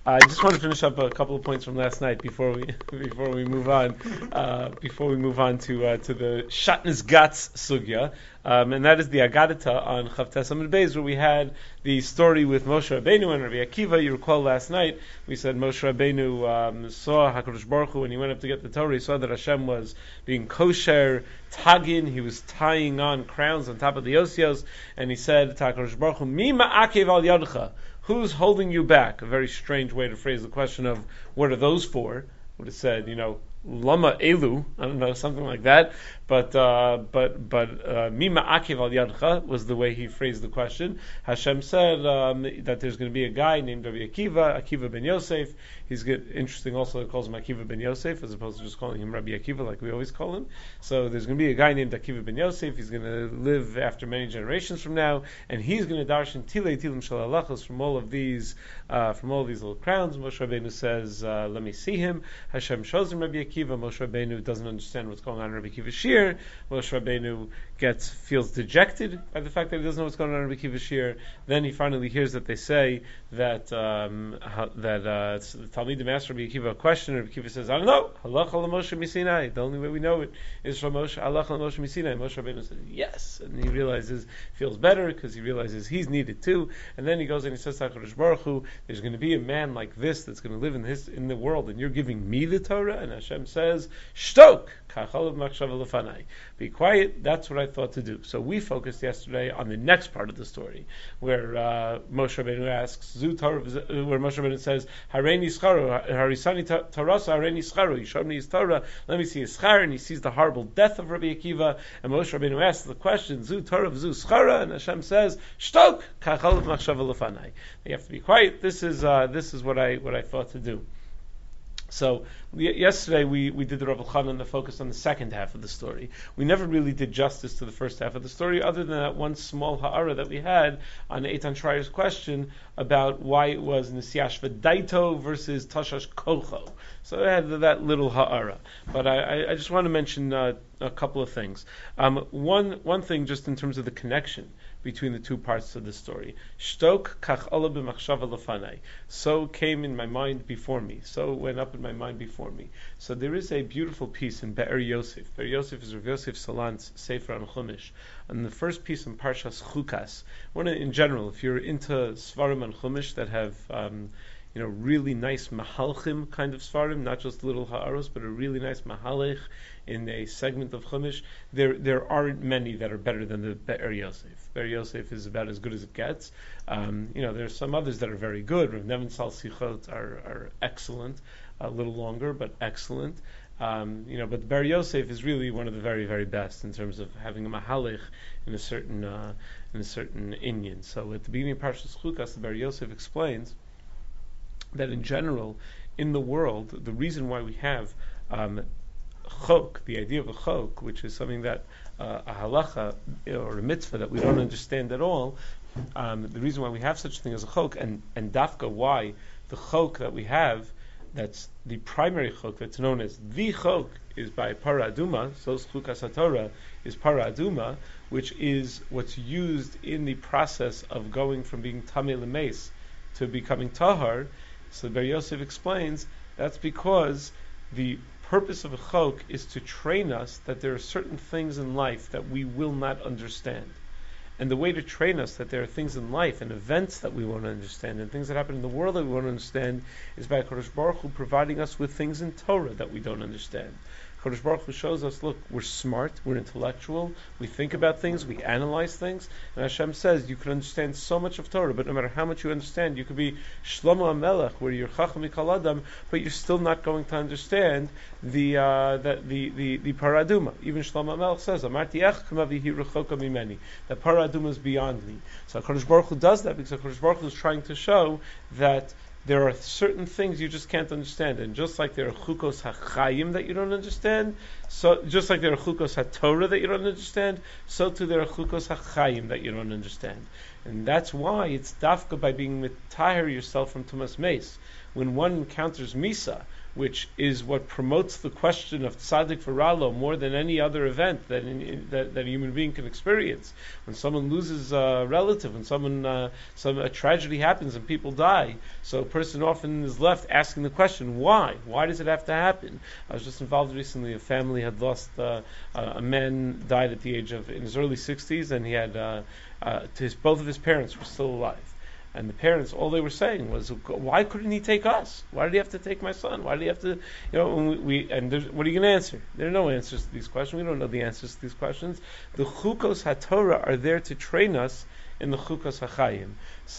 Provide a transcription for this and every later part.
I just want to finish up a couple of points from last night before we before we move on. To the Shatnez Gatz sugya, and that is the Agadata on Chavtes Amud Beis, where we had the story with Moshe Rabbeinu and Rabbi Akiva. You recall last night we said Moshe Rabbeinu saw Hakadosh Baruch Hu when he went up to get the Torah. He saw that Hashem was being kosher tagin. He was tying on crowns on top of the osios, and he said to Hakadosh Baruch Hu, "Mi ma'akev al yadcha." Who's holding you back? A very strange way to phrase the question of what are those for? Would have said, Lama Elu, I don't know, something like that. But Mima Akiv al Yadcha was the way he phrased the question. Hashem said that there's going to be a guy named Rabbi Akiva ben Yosef. He's good. Interesting also, it calls him Akiva ben Yosef as opposed to just calling him Rabbi Akiva like we always call him. So there's going to be a guy named Akiva ben Yosef. He's going to live after many generations from now, and he's going to darshan Tilei Tilim Shel Halachos from all of these little crowns. Moshe Rabbeinu says, "Let me see him." Hashem shows him Rabbi Akiva. Moshe Rabbeinu doesn't understand what's going on in Rabbi Akiva's shir. Moshe Rabbeinu feels dejected by the fact that he doesn't know what's going on in Rabbi Akiva's shir. Then he finally hears that they say that the Talmidim asked Rabbi Akiva a question, and Rabbi Akiva says, "I don't know. Halacha l'Moshe miSinai. The only way we know it is from Moshe. Halacha l'Moshe miSinai." Moshe Rabbeinu says, "Yes," and he feels better because he realizes he's needed too. And then he goes and he says to HaKadosh Baruch Hu, "There's going to be a man like this that's going to live in the world, and you're giving me the Torah." And Hashem says, "Shtok, kachalav machshava lefanai." Be quiet. That's what I thought to do. So we focused yesterday on the next part of the story, where Moshe Rabbeinu asks, where Moshe Rabbeinu says, "Hareini scharu, harisani tarasa, hareini scharu." He showed me his Torah. Let me see his schar, and he sees the horrible death of Rabbi Akiva. And Moshe Rabbeinu asks the question, "Zu Torah, zu schara," and Hashem says, "Shtok, kachalav machshava lefanai." You have to be quiet. This is what I thought to do. So yesterday we did the Rav Elchanan, the focus on the second half of the story. We never really did justice to the first half of the story, other than that one small ha'ara that we had on Eitan Schreier's question about why it was Nesiash V'daito versus Tashash Kocho. So I had that little ha'ara. But I just want to mention a couple of things. One thing just in terms of the connection between the two parts of the story. Shtok kach ola b'machshava lefanai. So came in my mind before me. So went up in my mind before me. So there is a beautiful piece in Be'er Yosef. Be'er Yosef is Rav Yosef Salan's Sefer on Chumash. And the first piece in Parshas Chukas. In general, if you're into Svarim on Chumash that have really nice mahalchim kind of svarim, not just little ha'aros, but a really nice mahalech in a segment of Chumash. There aren't many that are better than the Be'er Yosef. Be'er Yosef is about as good as it gets. There's some others that are very good. Rav Nevin Sal Sichot are excellent, a little longer, but excellent. But Be'er Yosef is really one of the very, very best in terms of having a mahalech in a certain inyan. So at the beginning of Parshas Chukas, the Be'er Yosef explains that in general, in the world, the reason why we have chok, the idea of a chok, which is something that a halacha or a mitzvah that we don't understand at all, the reason why we have such a thing as a chok, and dafka why the chok that we have, that's the primary chok, that's known as the chok, is by para aduma. So chukas haTorah is para aduma, which is what's used in the process of going from being tamei lemeis to becoming tahar. So Be'er Yosef explains that's because the purpose of a chok is to train us that there are certain things in life that we will not understand. And the way to train us that there are things in life and events that we won't understand and things that happen in the world that we won't understand is by HaKadosh Baruch Hu providing us with things in Torah that we don't understand. HaKadosh Baruch Hu shows us, look, we're smart, we're intellectual, we think about things, we analyze things, and Hashem says you can understand so much of Torah, but no matter how much you understand, you could be Shlomo HaMelech, where you're Chacham Mikol Adam, but you're still not going to understand the paraduma. Even Shlomo HaMelech says, Amarti ech k'mavihi rechoka mimeni. The paraduma is beyond me. So HaKadosh Baruch Hu does that because HaKadosh Baruch Hu is trying to show that there are certain things you just can't understand, and just like there are chukos hachayim that you don't understand, so just like there are chukos haTorah that you don't understand, so too there are chukos hachayim that you don't understand. And that's why it's dafka by being mitahir yourself from tumas meis. When one encounters misa, which is what promotes the question of tzaddik v'ralo more than any other event that a human being can experience. When someone loses a relative, when a tragedy happens and people die, so a person often is left asking the question, why? Why does it have to happen? I was just involved recently. A family had lost a man died at the age of in his early 60s, and he had both of his parents were still alive. And the parents, all they were saying was, why couldn't he take us? Why did he have to take my son? Why did he have to, what are you going to answer? There are no answers to these questions. We don't know the answers to these questions. The chukos haTorah are there to train us in the chukos hachayim.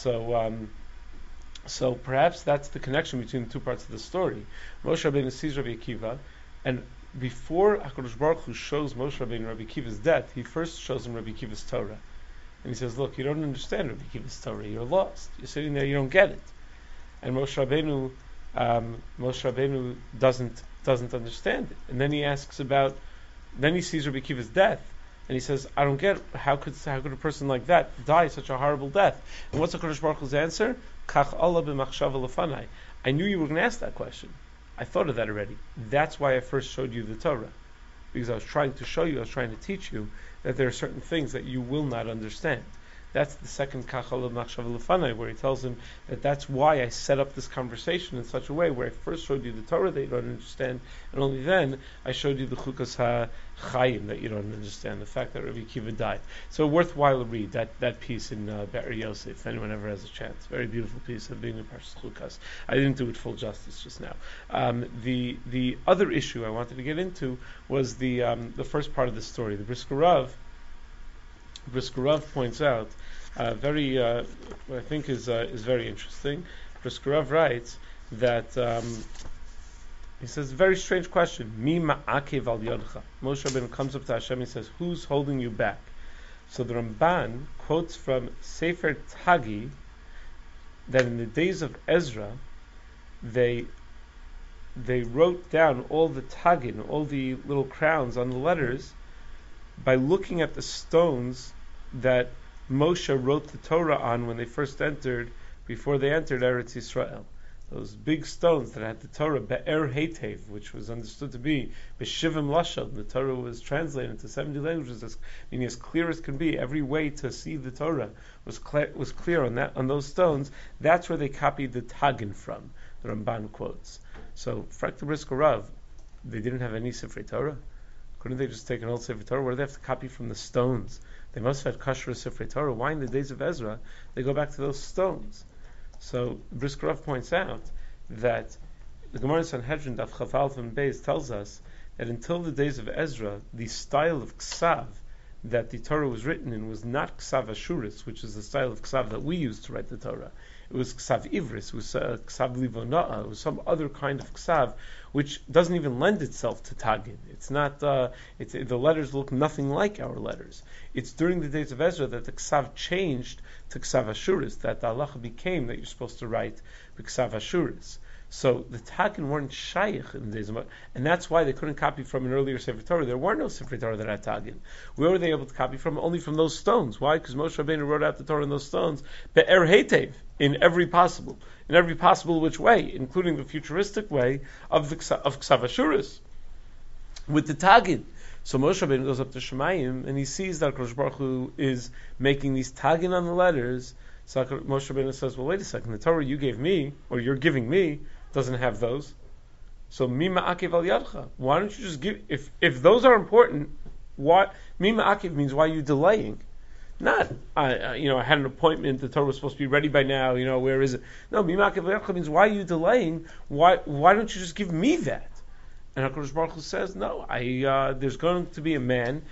So perhaps that's the connection between the two parts of the story. Moshe Rabbeinu sees Rabbi Akiva, and before HaKadosh Baruch Hu shows Moshe Rabbeinu Rabbi Akiva's death, he first shows him Rabbi Akiva's Torah. And he says, look, you don't understand Rabbi Akiva's Torah. You're lost. You're sitting there, you don't get it. And Moshe Rabbeinu doesn't understand it. And then he sees Rabbi Akiva's death, and he says, I don't get it. How could a person like that die such a horrible death? And what's the HaKadosh Baruch Hu's answer? Kach Allah b'machshava lefanai. I knew you were going to ask that question. I thought of that already. That's why I first showed you the Torah. Because I was trying to teach you that there are certain things that you will not understand. That's the second Kachal of Machshav Lefanai, where he tells him that that's why I set up this conversation in such a way, where I first showed you the Torah that you don't understand, and only then I showed you the Chukas HaChayim that you don't understand, the fact that Rabbi Akiva died. So a worthwhile read, that piece in Be'er Yosef, if anyone ever has a chance. Very beautiful piece of being in Parshas Chukas. I didn't do it full justice just now. The other issue I wanted to get into was the first part of the story. The Brisker Rav points out what I think is very interesting. Brisker Rav writes that he says a very strange question. Mi ma'akev al yodcha. Moshe Rabbeinu comes up to Hashem and says, "Who's holding you back?" So the Ramban quotes from Sefer Tagi that in the days of Ezra, they wrote down all the tagin, all the little crowns on the letters, by looking at the stones that Moshe wrote the Torah on when they first entered, before they entered Eretz Yisrael. Those big stones that had the Torah, Be'er Heitev, which was understood to be B'Shivim Lashon. The Torah was translated into 70 languages, meaning as clear as can be. Every way to see the Torah was clear on those stones. That's where they copied the Tagin from, the Ramban quotes. So, Frak the Brisker Rav, they didn't have any Sifrei Torah. Couldn't they just take an old Sefer Torah? Where do they have to copy from the stones? They must have had Kashrus Sefer Torah. Why in the days of Ezra they go back to those stones? So Brisker Rav points out that the Gemara in Sanhedrin Daf Chaf Aleph and Beis tells us that until the days of Ezra, the style of Ksav that the Torah was written in was not Ksav Ashuris, which is the style of Ksav that we use to write the Torah. It was Ksav Ivris, it was Ksav Livona'ah, it was some other kind of Ksav, which doesn't even lend itself to Tagin. It's not, the letters look nothing like our letters. It's during the days of Ezra that the Ksav changed to Ksav Ashuris, that the halacha became that you're supposed to write Ksav Ashuris. So the Tagin weren't shaykh in the days of, and that's why they couldn't copy from an earlier Sefer Torah. There were no Sefer Torah that had Tagin. Where were they able to copy from? Only from those stones. Why? Because Moshe Rabbeinu wrote out the Torah in those stones, Be'er Heitev, in every possible which way, including the futuristic way of Ksav Ashuris, with the Tagin. So Moshe Rabbeinu goes up to Shemayim and he sees that HaKadosh Baruch Hu is making these Tagin on the letters. So Moshe Rabbeinu says, well, wait a second, the Torah you gave me, or you're giving me, doesn't have those. So Mima Akev al Yadcha. Why don't you just give, if those are important, what Mima Akev means, why are you delaying? Not, I had an appointment, the Torah was supposed to be ready by now, where is it? No, Mima Akev al Yadcha means, why are you delaying? Why don't you just give me that? And HaKadosh Baruch Hu says, no, there's going to be a man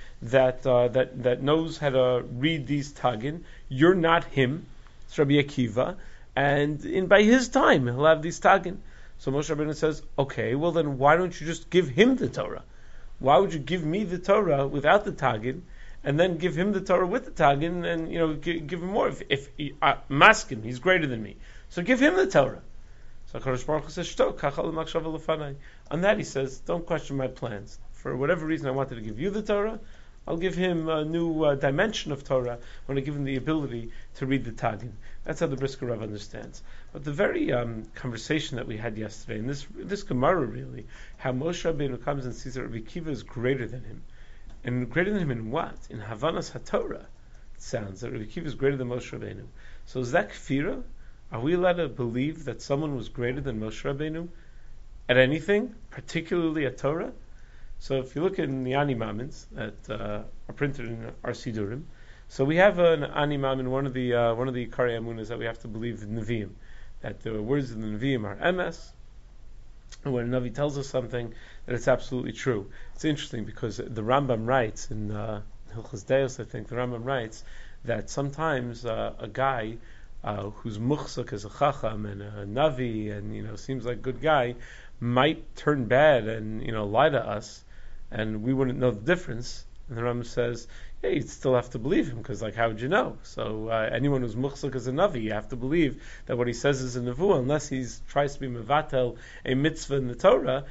that knows how to read these Tagin. You're not him. It's Rabbi Akiva. And by his time, he'll have these Tagin. So Moshe Rabbeinu says, okay, well then why don't you just give him the Torah? Why would you give me the Torah without the Tagin, and then give him the Torah with the Tagin, and give him more? If Maskin, he's greater than me, so give him the Torah. So HaKadosh Baruch Hu says, Shto, kachal l'machshava lefanai. On that he says, don't question my plans. For whatever reason I wanted to give you the Torah, I'll give him a new dimension of Torah when I give him the ability to read the Tagin. That's how the Brisker Rav understands. But the very conversation that we had yesterday, and this Gemara really, how Moshe Rabbeinu comes and sees that Rabbi Akiva is greater than him. And greater than him in what? In Havanas HaTorah. It sounds that Rabbi Akiva is greater than Moshe Rabbeinu. So is that kfira? Are we allowed to believe that someone was greater than Moshe Rabbeinu at anything, particularly at Torah? So if you look in the Ani Mamins that are printed in our Sidurim, so we have an Ani Mamin, one of the Ikari Amunas that we have to believe in Nevi'im, that the words of the Nevi'im are emes, and when a Navi tells us something, that it's absolutely true. It's interesting because the Rambam writes in Hilchos Deos, I think the Rambam writes that sometimes a guy who's muchzak as a chacham and a navi and seems like a good guy might turn bad and lie to us, and we wouldn't know the difference. And the Rambam says, yeah, you'd still have to believe him because how would you know? So anyone who's muchzak as a navi, you have to believe that what he says is a nevuah, unless he tries to be mevatel a mitzvah in the Torah,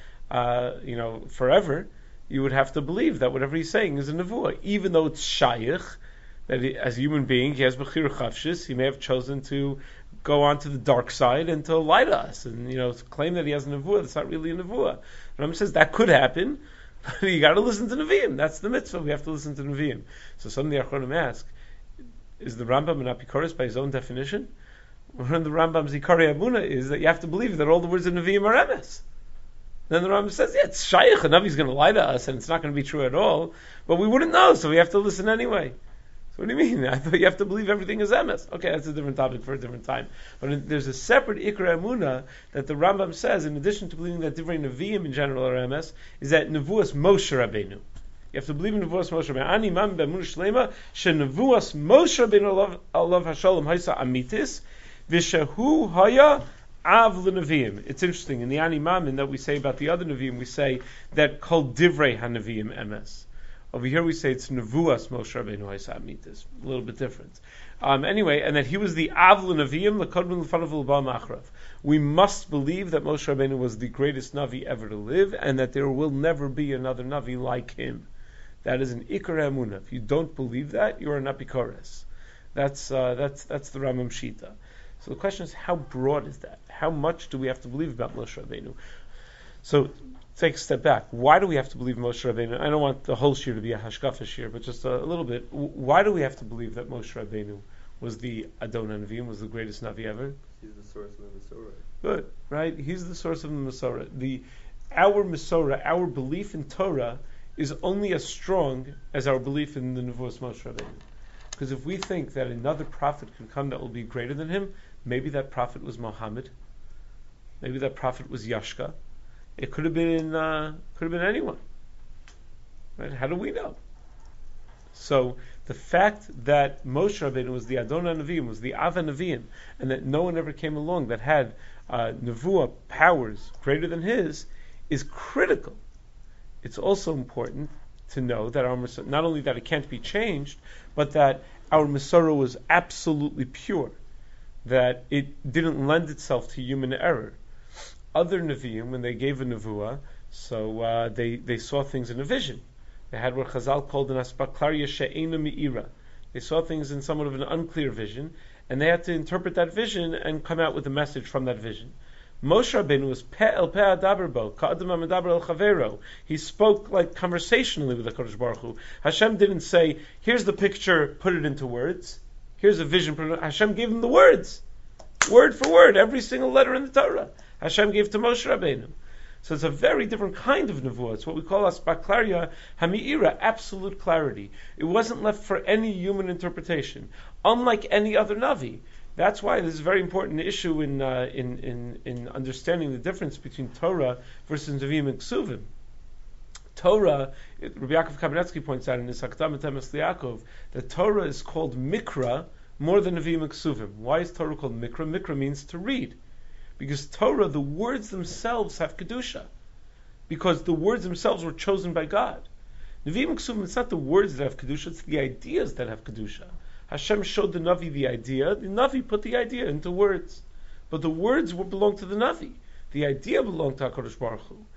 forever. You would have to believe that whatever he's saying is a nevuah, even though it's shaykh. That as a human being, he has bechira chavshis. He may have chosen to go on to the dark side and to lie to us, and to claim that he has a nevuah. That's not really a nevuah. Rambam says that could happen, but you got to listen to nevi'im. That's the mitzvah. We have to listen to nevi'im. So some of the Achronim ask, is the Rambam an apikoros by his own definition? One of the Rambam's Ikari Amuna is that you have to believe that all the words of nevi'im are emes. Then the Rambam says, yeah, it's shaykh. A navi's going to lie to us, and it's not going to be true at all. But we wouldn't know, so we have to listen anyway. What do you mean? I thought you have to believe everything is emes. Okay, that's a different topic for a different time. But there's a separate Ikra Emunah that the Rambam says, in addition to believing that Divrei Nevi'im in general are emes, is that Nevuas Moshe Rabbeinu. You have to believe in Nevuas Moshe Rabbeinu. Ani mam be'emunah shlema she Nevuas Moshe Rabbeinu alav hashalom haisa amitis v'shehu haya av l'nevi'im. It's interesting, in the Ani Mamin that we say about the other Nevi'im, we say that kol Divrei HaNevi'im emes. Over here we say it's Nevuas Moshe Rabbeinu Haisa Amitis. A little bit different. Anyway, and that he was the Avlu Nevi'im L'Kodmin L'Fanav L'Ba Machrav. We must believe that Moshe Rabbeinu was the greatest Navi ever to live, and that there will never be another Navi like him. That is an Ikar Emunah. If you don't believe that, you are an Apikoros. That's the Rambam Shita. So the question is, how broad is that? How much do we have to believe about Moshe Rabbeinu? So take a step back. Why do we have to believe Moshe Rabbeinu? I don't want the whole shir to be a hashkafa shir, but just a little bit. Why do we have to believe that Moshe Rabbeinu was the Adon HaNevi'im, was the greatest Navi ever? He's the source of the Masorah. Good, right? He's the source of the Masorah. Our Masorah, our belief in Torah, is only as strong as our belief in the Nevuos Moshe Rabbeinu. Because if we think that another prophet could come that will be greater than him, maybe that prophet was Muhammad, maybe that prophet was Yashka. It could have been anyone, right? How do we know? So the fact that Moshe Rabbeinu was the Adon HaNevi'im, was the Av HaNevi'im, and that no one ever came along that had nevuah powers greater than his, is critical. It's also important to know that not only that it can't be changed, but that our Masorah was absolutely pure, that it didn't lend itself to human error. Other Nevi'im, when they gave a Nevuah, so they saw things in a vision. They had what Chazal called an aspaklaria she'ena me'ira. They saw things in somewhat of an unclear vision, and they had to interpret that vision and come out with a message from that vision. Moshe Rabbeinu was pe el pe adaber bo, ka'adam ha'medaber el chavero. He spoke like conversationally with the Kodesh Baruch Hu. Hashem didn't say, here's the picture, put it into words. Here's a vision. Hashem gave him the words. Word for word, every single letter in the Torah. Hashem gave to Moshe Rabbeinu. So it's a very different kind of nevuah. It's what we call aspaklaria hami'ira, absolute clarity. It wasn't left for any human interpretation, unlike any other navi. That's why this is a very important issue in understanding the difference between Torah versus Nevi'im and Ksuvim. Torah, Rabbi Yaakov Kamenetsky points out in his Hakdamat Emes Liakov, that Torah is called Mikra more than Nevi'im and Ksuvim. Why is Torah called Mikra? Mikra means to read. Because Torah, the words themselves have Kedusha. Because the words themselves were chosen by God. Nevi'im and Ksuvim, it's not the words that have Kedusha, it's the ideas that have Kedusha. Hashem showed the Navi the idea, the Navi put the idea into words. But the words belong to the Navi. The idea belonged to HaKadosh Baruch Hu.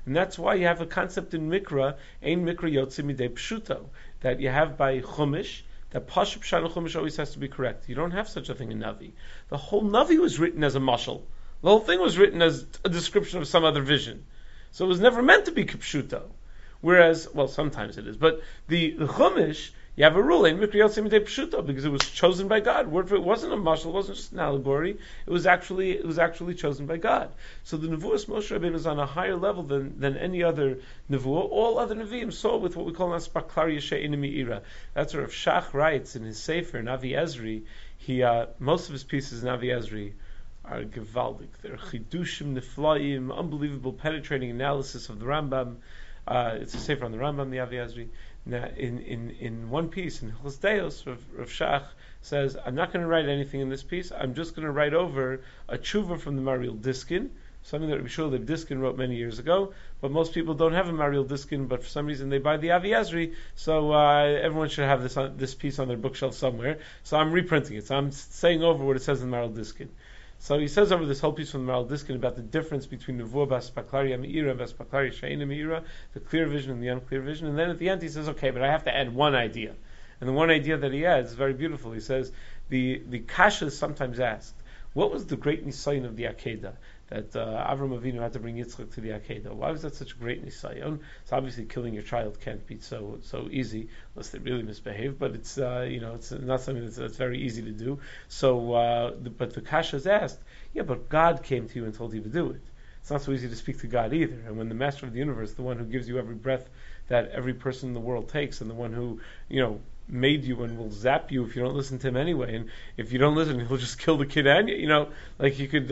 And that's why you have a concept in Mikra, Ein Mikra Yotze Midei Pshuto, that you have by Chumash, that Pashup Pshat Chumash always has to be correct. You don't have such a thing in Navi. The whole Navi was written as a mashal. The whole thing was written as a description of some other vision. So it was never meant to be Kipshuto. Whereas, well, sometimes it is, but the Chumash, you have a rule in Mikra Yotze Midei Pshuto because it was chosen by God. Word for it wasn't a mashal, it wasn't just an allegory. It was actually chosen by God. So the Nevuos Moshe Rabbeinu is on a higher level than any other Nevuah. All other Nevi'im saw with what we call Aspaklar Yeshe'inu Me'ira. That's where Rav Shach writes in his Sefer Navi Ezri. Most of his pieces in Navi Ezri are gewaldig. They're chidushim neflaim, unbelievable, penetrating analysis of the Rambam. It's a sefer on the Rambam, the Navi Ezri. Now, in one piece, in Hilchos Deos, Rav Shach says, I'm not going to write anything in this piece. I'm just going to write over a tshuva from the Mariel Diskin, something that Rabbi Shua Leib Diskin wrote many years ago. But most people don't have a Mariel Diskin, but for some reason they buy the Avi Ezri, so everyone should have this piece on their bookshelf somewhere. So I'm reprinting it. So I'm saying over what it says in Mariel Diskin. So he says over this whole piece from the Maral Diskin about the difference between Nevuah Baspaklaria Me'ira and Baspaklaria She'ena Me'ira, the clear vision and the unclear vision. And then at the end he says, okay, but I have to add one idea. And the one idea that he adds is very beautiful. He says, the Kasha is sometimes asked, what was the great nisayon of the Akedah? That Avram Avinu had to bring Yitzchak to the Akedah. Why was that such a great nisayon? It's obviously killing your child can't be so easy unless they really misbehave. But it's it's not something that's very easy to do. So, but the Kasha is asked, yeah, but God came to you and told you to do it. It's not so easy to speak to God either. And when the Master of the Universe, the one who gives you every breath that every person in the world takes, and the one who made you and will zap you if you don't listen to him anyway, and if you don't listen, he'll just kill the kid and you could.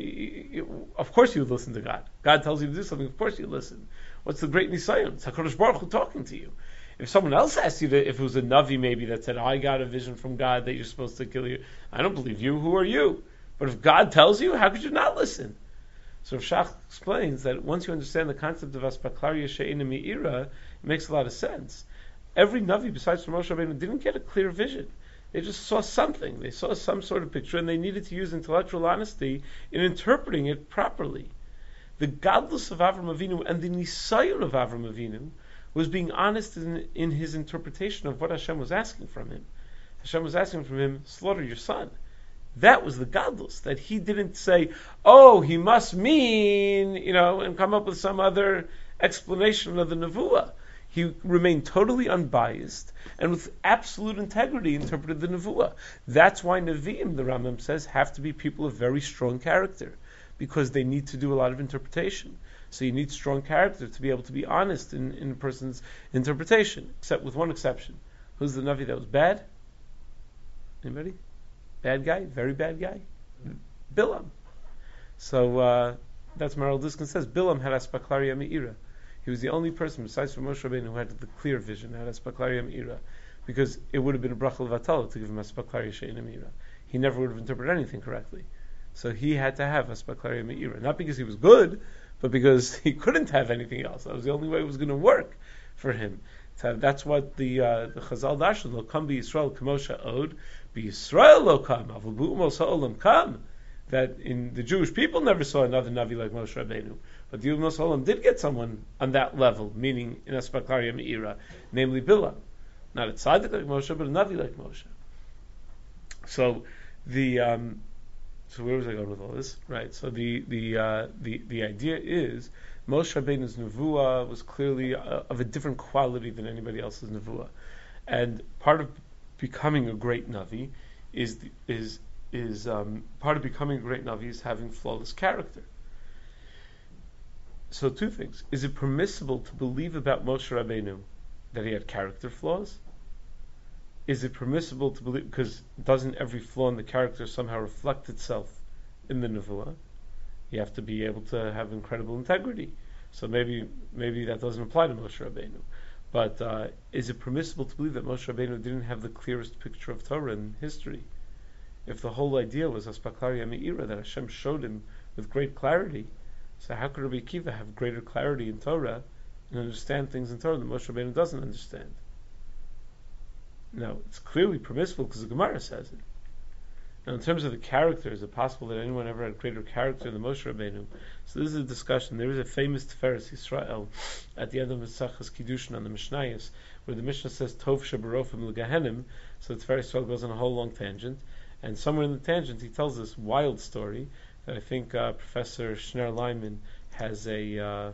Of course, you would listen to God. God tells you to do something. Of course, you listen. What's the great nisayon? It's Hakadosh Baruch Hu talking to you. If someone else asked you if it was a navi maybe that said, "I got a vision from God that you're supposed to kill you," I don't believe you. Who are you? But if God tells you, how could you not listen? So Rav Shach explains that once you understand the concept of Aspaklaria She'ena Me'ira, it makes a lot of sense. Every Navi besides Moshe Rabbeinu didn't get a clear vision. They just saw something. They saw some sort of picture, and they needed to use intellectual honesty in interpreting it properly. The godless of Avram Avinu and the nisayon of Avram Avinu was being honest in his interpretation of what Hashem was asking from him. Hashem was asking from him, slaughter your son. That was the godless, that he didn't say, oh, he must mean, and come up with some other explanation of the Nevuah. He remained totally unbiased and with absolute integrity interpreted the Nevuah. That's why Nevi'im, the Rambam says, have to be people of very strong character, because they need to do a lot of interpretation. So you need strong character to be able to be honest in a person's interpretation, except with one exception. Who's the Navi that was bad? Anybody? Bad guy? Very bad guy? Bilam. So that's Maral Diskin says, Bilam had Aspaklaria Me'ira. He was the only person besides from Moshe Rabbeinu who had the clear vision, had Aspaklaria Me'ira, because it would have been a bracha levatala to give him Aspaklaria She'ena Me'ira. He never would have interpreted anything correctly. So he had to have Aspaklaria Me'ira, not because he was good, but because he couldn't have anything else. That was the only way it was going to work for him. So that's what the Chazal Darshan, lo kam b'Yisrael k'moshe od, b'Yisrael lo kam, avul b'umos ha'olam kam. That in the Jewish people never saw another Navi like Moshe Rabbeinu. But the Umos Olam did get someone on that level, meaning in Aspaklaria Me'ira, namely Bilam. Not a tzaddik like Moshe, but a Navi like Moshe. So so where was I going with all this? Right. So the idea is Moshe Rabbeinu's Nevuah was clearly of a different quality than anybody else's Nevuah, and part of becoming a great Navi is part of becoming a great Navi is having flawless character. So two things. Is it permissible to believe about Moshe Rabbeinu that he had character flaws? Is it permissible to believe, because doesn't every flaw in the character somehow reflect itself in the Nevuah? You have to be able to have incredible integrity. So maybe that doesn't apply to Moshe Rabbeinu. But is it permissible to believe that Moshe Rabbeinu didn't have the clearest picture of Torah in history? If the whole idea was Aspaklaria Me'ira, that Hashem showed him with great clarity, so how could Rabbi Akiva have greater clarity in Torah and understand things in Torah that Moshe Rabbeinu doesn't understand? Now, it's clearly permissible because the Gemara says it. Now, in terms of the character, is it possible that anyone ever had greater character than Moshe Rabbeinu? So this is a discussion. There is a famous Tiferes Yisrael at the end of Mesachas Kiddushin on the Mishnayos, where the Mishnah says Tov Shebarofim L'Gehenim. So the Tiferes Yisrael goes on a whole long tangent, and somewhere in the tangent he tells this wild story that I think Professor Schneur Lyman has an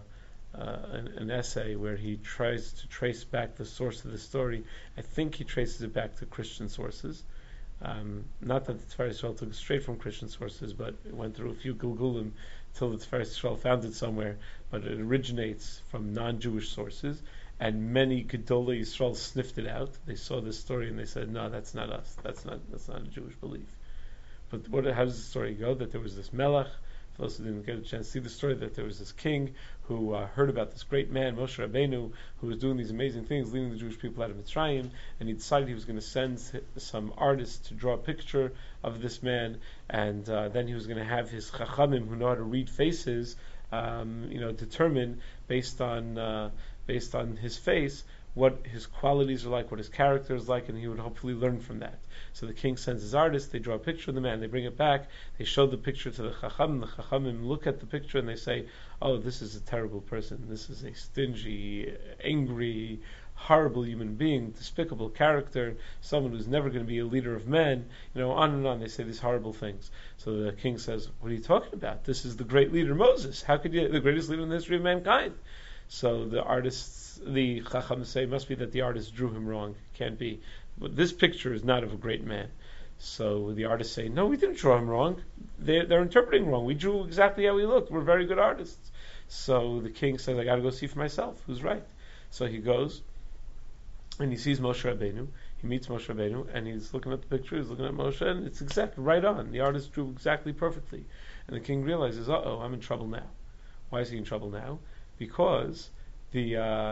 essay where he tries to trace back the source of the story. I think he traces it back to Christian sources. Not that the Tiferes Yisrael took it straight from Christian sources, but it went through a few Gilgulim till the Tiferes Yisrael found it somewhere. But it originates from non-Jewish sources, and many Gedolei Yisrael sniffed it out. They saw this story and they said, "No, that's not us. That's not a Jewish belief." But how does the story go? That there was this Melech. For those who didn't get a chance to see the story, that there was this king who heard about this great man, Moshe Rabbeinu, who was doing these amazing things, leading the Jewish people out of Mitzrayim, and he decided he was going to send some artists to draw a picture of this man, and then he was going to have his chachamim, who know how to read faces, determine based on his face what his qualities are like, what his character is like, and he would hopefully learn from that. So the king sends his artists, they draw a picture of the man, they bring it back, they show the picture to the Chachamim look at the picture and they say, "Oh, this is a terrible person, this is a stingy, angry, horrible human being, despicable character, someone who's never going to be a leader of men," on and on, they say these horrible things. So the king says, "What are you talking about? This is the great leader Moses. How could you, the greatest leader in the history of mankind?" So the Chacham say, it must be that the artist drew him wrong. Can't be. But this picture is not of a great man. So the artists say, "No, we didn't draw him wrong. They're interpreting wrong. We drew exactly how he looked. We're very good artists." So the king says, "I got to go see for myself. Who's right?" So he goes, and he sees Moshe Rabbeinu. He meets Moshe Rabbeinu, and he's looking at the picture. He's looking at Moshe, and it's exactly right on. The artist drew exactly perfectly. And the king realizes, "Uh-oh, I'm in trouble now." Why is he in trouble now? Because he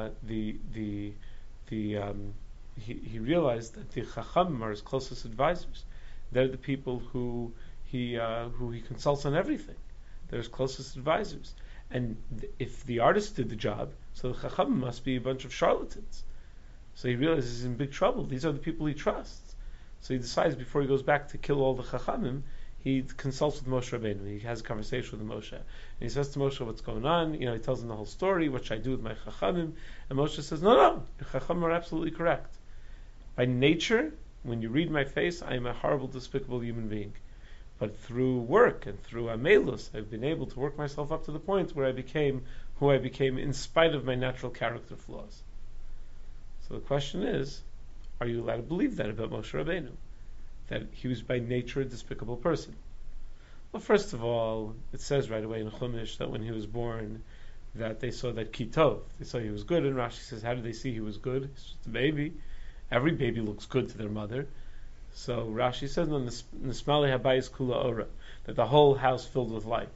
realized that the Chachamim are his closest advisors. They're the people who he consults on everything. They're his closest advisors. And if the artist did the job, so the Chachamim must be a bunch of charlatans. So he realizes he's in big trouble. These are the people he trusts. So he decides before he goes back to kill all the Chachamim, he consults with Moshe Rabbeinu. He has a conversation with Moshe. And he says to Moshe, "What's going on?" He tells him the whole story. "What should I do with my Chachamim?" And Moshe says, "No, your Chachamim are absolutely correct. By nature, when you read my face, I am a horrible, despicable human being. But through work and through Amelus, I've been able to work myself up to the point where I became who I became in spite of my natural character flaws." So the question is, are you allowed to believe that about Moshe Rabbeinu? That he was by nature a despicable person? Well, first of all, it says right away in Chumash that when he was born, that they saw that Kitov, they saw he was good, and Rashi says, how did they see he was good? He's just a baby. Every baby looks good to their mother. So Rashi says, Nismali habayis kula ora, that the whole house filled with light.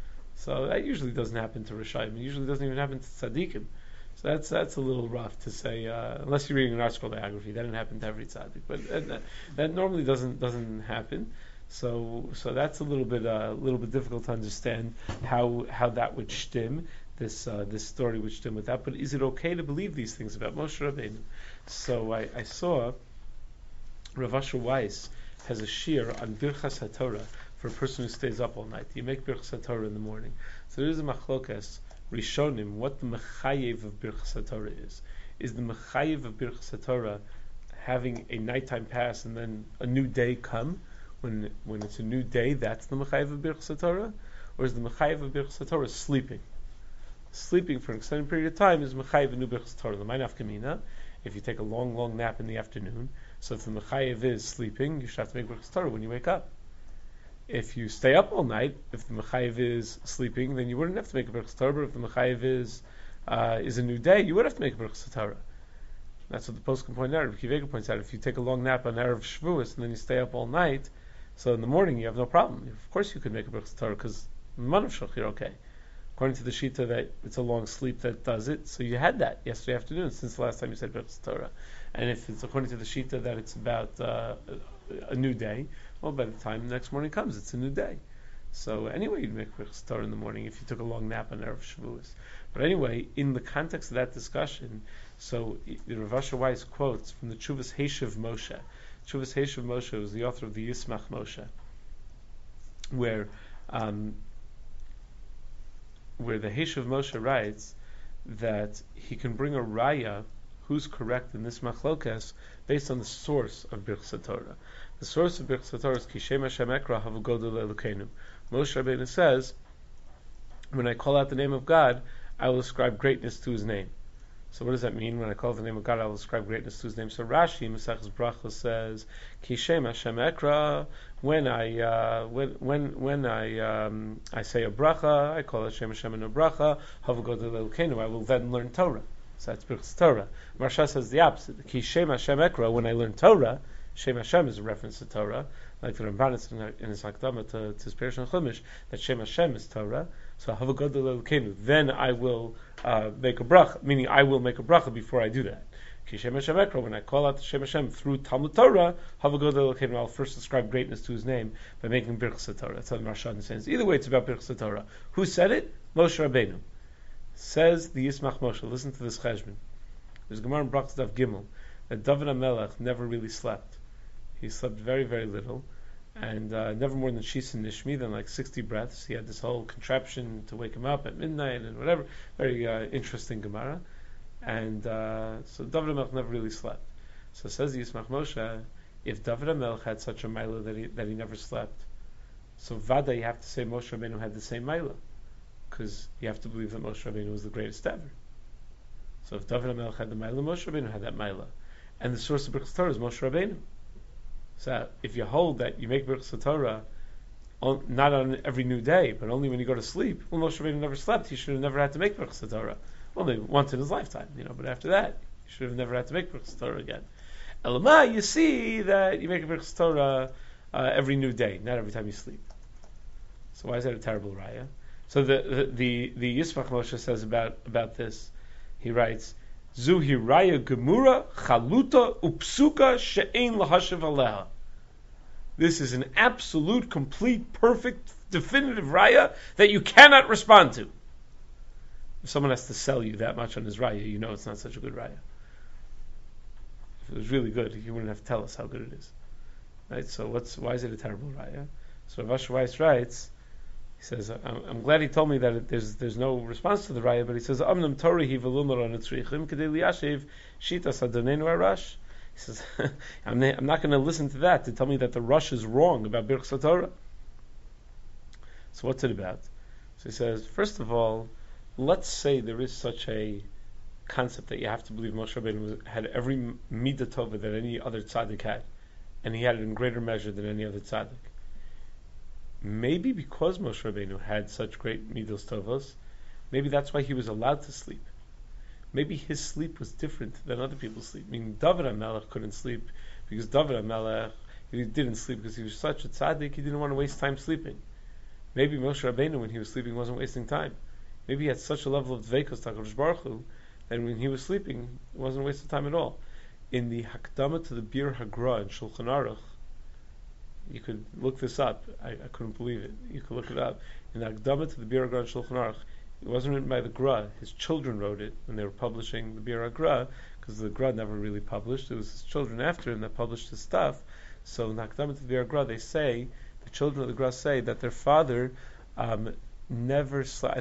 So that usually doesn't happen to Rishayim. It usually doesn't even happen to Tzaddikim. So that's a little rough to say, unless you're reading an article biography. That didn't happen to every tzaddik, but that normally doesn't happen. So that's a little bit difficult to understand how that would shtim, this story would shtim with that. But is it okay to believe these things about Moshe Rabbeinu? So I saw Rav Asher Weiss has a shir on Birchas HaTorah for a person who stays up all night. You make Birchas HaTorah in the morning. So there is a machlokas Rishonim, what the mechayev of Birchas HaTorah is. Is the mechayev of Birchas HaTorah having a nighttime pass and then a new day come? When it's a new day, that's the mechayev of Birchas HaTorah? Or is the mechayev of Birchas HaTorah sleeping? Sleeping for an extended period of time is mechayev of new Birchas HaTorah. L'may nafkamina, if you take a long nap in the afternoon, so if the mechayev is sleeping, you should have to make Birchas HaTorah when you wake up. If you stay up all night, if the mechayev is sleeping, then you wouldn't have to make a Birchas Torah. But if the mechayev is a new day, you would have to make a Birchas Torah. That's what the poskim point out. Rabbi Akiva points out. If you take a long nap on Erev Shavuos and then you stay up all night, so in the morning you have no problem. Of course you could make a Birchas Torah because Manav Shach you're okay. According to the Shita that it's a long sleep that does it, so you had that yesterday afternoon since the last time you said Birchas Torah. And if it's according to the Shita that it's about a new day, well, by the time the next morning comes, it's a new day. So anyway, you'd make Birchas Torah in the morning if you took a long nap on Erev Shavuos. But anyway, in the context of that discussion, so Rav Asher Weiss quotes from the Tshuvas Heshav Moshe. Tshuvas Heshav Moshe was the author of the Yismach Moshe. where um, where the Heshav Moshe writes that he can bring a raya who's correct in this machlokas based on the source of Birchas Torah. The source of Birchas Torah is Kishem Hashem Ekra Havu Godel Elokeinu. Moshe Rabbeinu says, when I call out the name of God, I will ascribe greatness to His name. So what does that mean? When I call the name of God, I will ascribe greatness to His name. So Rashi, Maseches Brachos says, Kishem Hashem Ekra. When I say a bracha, I call Hashem Hashem in a bracha. Havu Godel Elokeinu. I will then learn Torah. So that's Birchas Torah. Marsha says the opposite. Kishem Hashem Ekra. When I learn Torah, Shem Hashem is a reference to Torah, like the Ramban says in his Hakdama to his Perush and Chumash, that Shem Hashem is Torah. So Havu Godel Elokeinu. Then I will make a bracha, meaning I will make a bracha before I do that. Kishem Hashem Ekra. When I call out to Shem Hashem through Talmud Torah, Havu Godel Elokeinu. I'll first ascribe greatness to His name by making Birchas Torah. That's how the Marsha understands. Either way, it's about Birchas Torah. Who said it? Moshe Rabbeinu. Says the Yismach Moshe. Listen to this cheshbon. There's Gemara in Brachos Daf Gimel that David HaMelech never really slept. He slept very, very little, and never more than Shis and Nishmi, than like 60 breaths. He had this whole contraption to wake him up at midnight and whatever. Very interesting Gemara. And so David HaMelech never really slept. So says the Yismach Moshe, if David HaMelech had such a Maila that he never slept, so Vada you have to say Moshe Rabbeinu had the same Maila, because you have to believe that Moshe Rabbeinu was the greatest ever. So if David HaMelech had the Maila, Moshe Rabbeinu had that Maila. And the source of Birchas Torah is Moshe Rabbeinu. So if you hold that you make Birchas Torah not on every new day, but only when you go to sleep, well, Moshe Rabbeinu never slept. He should have never had to make Birchas Torah. Well, maybe once in his lifetime, but after that, he should have never had to make Birchas Torah again. Elamai, you see that you make a Birchas Torah every new day, not every time you sleep. So why is that a terrible raya? So the Yismach Moshe says about this, he writes, Zuhi raya gemura chaluta upsuka she'ein lahashav aleha. This is an absolute, complete, perfect, definitive raya that you cannot respond to. If someone has to sell you that much on his raya, you know it's not such a good raya. If it was really good, he wouldn't have to tell us how good it is. Right? So why is it a terrible raya? So Rav Asher Weiss writes, he says, I'm glad he told me that there's no response to the raya, but he says, Amnam Torah hi velumar on etzrichim kedei liyashiv shitas adonenu arash. He says, I'm not going to listen to that to tell me that the Rush is wrong about Birchas Torah. So what's it about? So he says, first of all, let's say there is such a concept that you have to believe Moshe Rabbeinu had every midah tova that any other tzaddik had, and he had it in greater measure than any other tzaddik. Maybe because Moshe Rabbeinu had such great midos tovos, maybe that's why he was allowed to sleep. Maybe his sleep was different than other people's sleep. Meaning David HaMelech couldn't sleep because David HaMelech, he didn't sleep because he was such a tzaddik, he didn't want to waste time sleeping. Maybe Moshe Rabbeinu, when he was sleeping, wasn't wasting time. Maybe he had such a level of dveikos HaKadosh Baruch Hu that when he was sleeping, it wasn't wasting time at all. In the Hakdama to the Bir Hagra in Shulchan Aruch, you could look this up. I couldn't believe it. You could look it up. In the Hakdama to the Bir Hagra in Shulchan Aruch, it wasn't written by the Gra. His children wrote it when they were publishing the Bir Hagra, because the Gra never really published. It was his children after him that published his stuff. So in the Hakdama to the Bir Hagra, they say, the children of the Gra say that their father never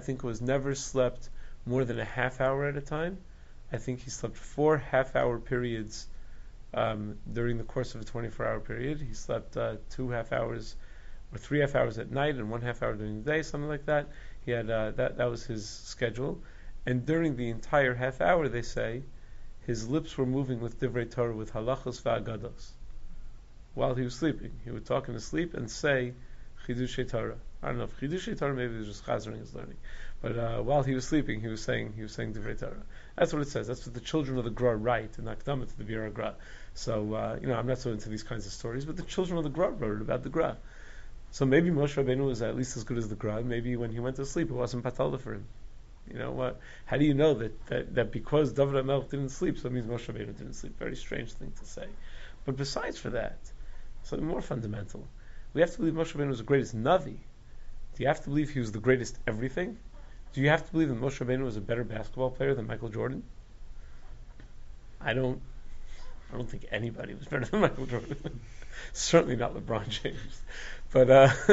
slept more than a half hour at a time. I think he slept 4 half-hour periods during the course of a 24-hour period. He slept 2 half hours or 3 half hours at night and 1 half hour during the day, something like that. He had that was his schedule. And during the entire half hour, they say, his lips were moving with divrei Torah, with halachos va'agados. While he was sleeping, he would talk in his sleep and say Chidushei Torah. I don't know if Chidushei Torah, maybe it was just chazering his learning. But while he was sleeping, he was saying divrei Torah. That's what it says. That's what the children of the Gra write in Akdama to the Bir Gra. So I'm not so into these kinds of stories, but the children of the Gra wrote about the Gra. So maybe Moshe Rabbeinu was at least as good as the Gra. Maybe when he went to sleep, it wasn't patalda for him. You know what? How do you know that because David HaMelech didn't sleep, so it means Moshe Rabbeinu didn't sleep? Very strange thing to say. But besides for that, something more fundamental. We have to believe Moshe Rabbeinu was the greatest Navi. Do you have to believe he was the greatest everything? Do you have to believe that Moshe Rabbeinu was a better basketball player than Michael Jordan? I don't I don't think anybody was better than Michael Jordan. Certainly not LeBron James. But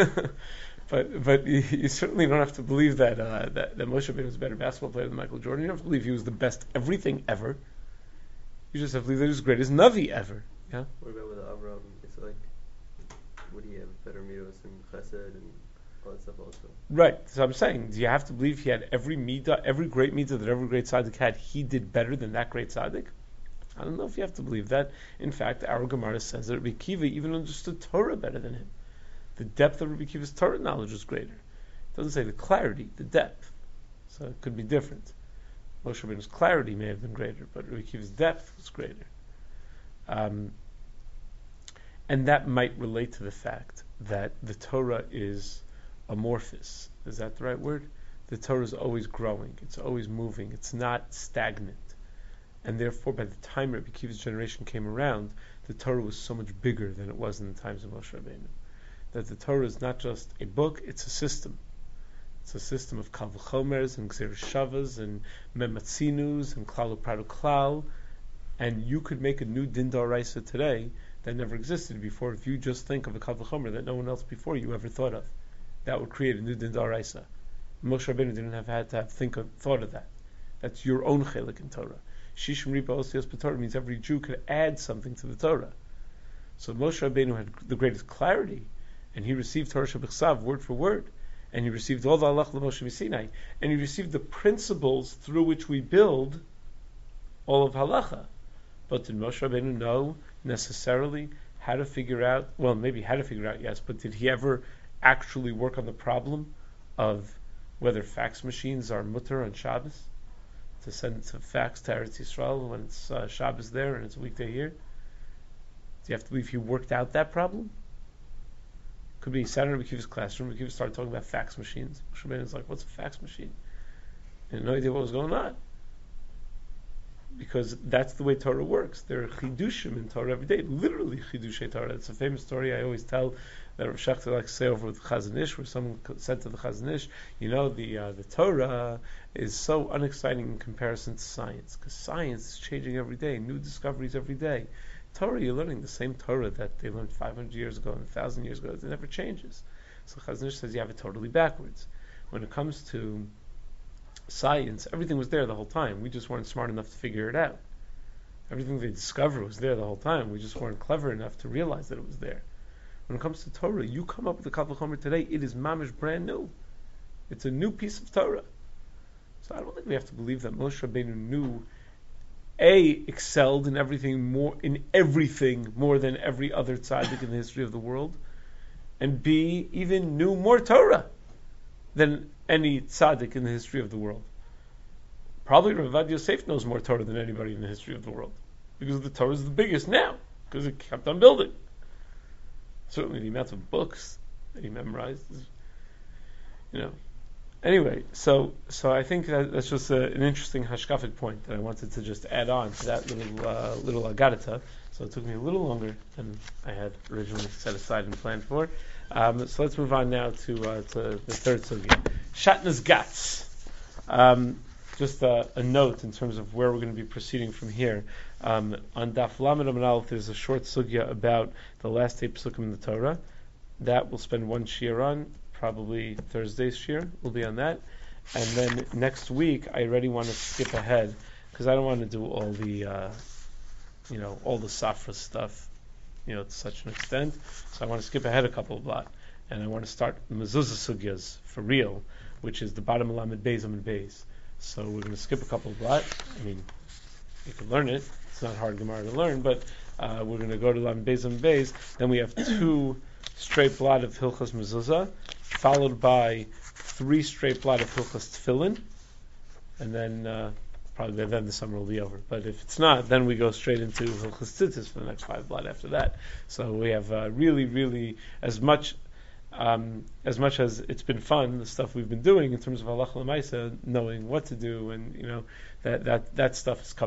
but you certainly don't have to believe that that Moshe Rabbeinu was a better basketball player than Michael Jordan. You don't have to believe he was the best everything ever. You just have to believe that he was the greatest Navi ever. Yeah. What about with Avram? It's like, would he have better midos and chesed and all that stuff also? Right. So I'm saying, do you have to believe he had every midah, every great midah that every great tzaddik had? He did better than that great tzaddik. I don't know if you have to believe that. In fact, our Gemara says that Rabbi Akiva even understood Torah better than him. The depth of Rabbi Akiva's Torah knowledge was greater. It doesn't say the clarity, the depth. So it could be different. Moshe Rabbeinu's clarity may have been greater, but Rabbi Akiva's depth was greater. And that might relate to the fact that the Torah is amorphous. Is that the right word? The Torah is always growing. It's always moving. It's not stagnant. And therefore, by the time Rabbi Akiva's generation came around, the Torah was so much bigger than it was in the times of Moshe Rabbeinu. That the Torah is not just a book, it's a system. It's a system of Kal V'chomers and Gzeir Shavas and Mematzinus and Klal U'Pradu Klal. And you could make a new Din D'Oraisa today that never existed before if you just think of a Kal V'chomer that no one else before you ever thought of. That would create a new Din D'Oraisa. Moshe Rabbeinu didn't have had to thought of that. That's your own chelik in Torah. Shishim Ripa Osios B'Torah means every Jew could add something to the Torah. So Moshe Rabbeinu had the greatest clarity, and he received Torah Shebechsav word for word, and he received all the halach l'Moshe Sinai, and he received the principles through which we build all of halacha. But did Moshe Rabbeinu know necessarily how to figure out? Well, maybe how to figure out, yes, but did he ever actually work on the problem of whether fax machines are mutter on Shabbos? To send a fax to Eretz Yisrael when it's Shabbos there and it's a weekday here? Do you have to believe he worked out that problem? Could be sat in Rabbi Akiva's classroom. Rabbi Akiva started talking about fax machines. Moshe Rabbeinu was like, "What's a fax machine?" He had no idea what was going on. Because that's the way Torah works. There are chidushim in Torah every day, literally chidushay Torah. It's a famous story I always tell that Rav Shechter likes to say over with Chazon Ish, where someone said to the Chazon Ish, the Torah is so unexciting in comparison to science, because science is changing every day, new discoveries every day. Torah, you're learning the same Torah that they learned 500 years ago and 1,000 years ago. It never changes. So Chazon Ish says you have it totally backwards. When it comes to science, everything was there the whole time. We just weren't smart enough to figure it out. Everything they discovered was there the whole time. We just weren't clever enough to realize that it was there. When it comes to Torah, you come up with the Kal V'chomer today, it is mamish brand new. It's a new piece of Torah. So I don't think we have to believe that Moshe Rabbeinu excelled in everything more than every other tzaddik in the history of the world, and B, even knew more Torah than any tzaddik in the history of the world. Probably Rav Ovadia Yosef knows more Torah than anybody in the history of the world, because the Torah is the biggest now, because it kept on building. Certainly the amount of books that he memorized is, Anyway, so I think that's just an interesting hashkafic point that I wanted to just add on to that little agadita. So it took me a little longer than I had originally set aside and planned for. So let's move on now to the third sugya, Shatnas Gats. Just a note in terms of where we're going to be proceeding from here. On Daf Lamed Amud Aleph, there's a short sugya about the last 8 psukim in the Torah. That we'll spend one shiur on. Probably Thursday's shiur will be on that. And then next week, I already want to skip ahead because I don't want to do all the, all the Safra stuff, to such an extent. So I want to skip ahead a couple of lot, and I want to start the Mezuzah sugyas for real, which is the bottom of Lamed Beis Amud Beis. So we're going to skip a couple of lot. I mean, you can learn it. It's not hard Gemara to learn, but we're going to go to Lamed Beis Amud Beis. Then we have 2 straight blot of Hilchos Mezuzah, followed by 3 straight blot of Hilchos Tefillin, and then probably then the summer will be over. But if it's not, then we go straight into Hilchos Tzitzis for the next 5 blot after that. So we have really, really as much as it's been fun, the stuff we've been doing in terms of halacha l'maisa, knowing what to do, and that stuff is coming up.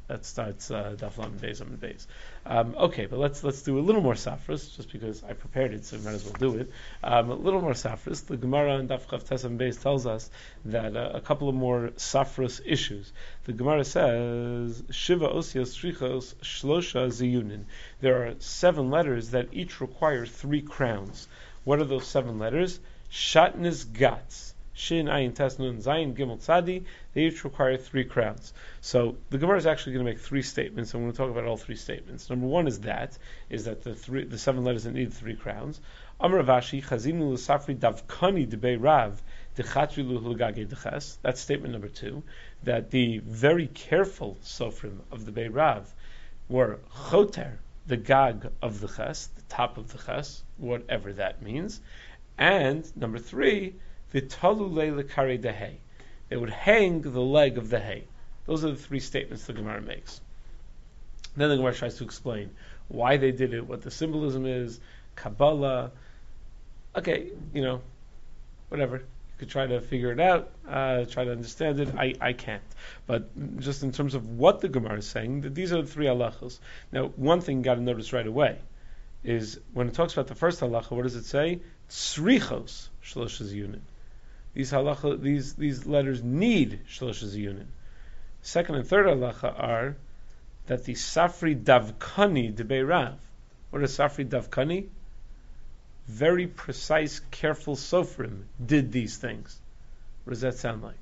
that starts Daf Lamed Beis Amud Beis. Okay, but let's do a little more Safras, just because I prepared it, so we might as well do it. A little more Safras. The Gemara in Daf Chavtes Amud Beis tells us that a couple of more Safras issues. The Gemara says Shiva Osios Shrichos Shlosha Ziyunin. There are 7 letters that each require 3 crowns. What are those 7 letters? Shatnez Gats. Shin, Ayin, Tes, Nun, Zayin, Gimel, Tzadi. They each require 3 crowns. So the Gemara is actually going to make 3 statements. I'm going to talk about all 3 statements. Number 1 is that the 7 letters that need 3 crowns. Amar Ravashi, Chazinu l'safri davkani debei Rav dechatri l'hulgage deches. That's statement number 2. That the very careful sofrim of the Bei Rav were choter, the gag of the ches, the top of the ches, whatever that means. And number 3, the talu le'lekare de hay. They would hang the leg of the hay. Those are the 3 statements the Gemara makes. Then the Gemara tries to explain why they did it, what the symbolism is, Kabbalah. Okay, whatever. You could try to figure it out, try to understand it. I can't. But just in terms of what the Gemara is saying, that these are the 3 halachos. Now, one thing you got to notice right away is when it talks about the first halacha, what does it say? Tzrichos shlosh ziyunin. These letters need shlosh ziyunin. Second and third halacha are that the Safri Davkani debei Rav. What is Safri Davkani? Very precise, careful sofrim did these things. What does that sound like?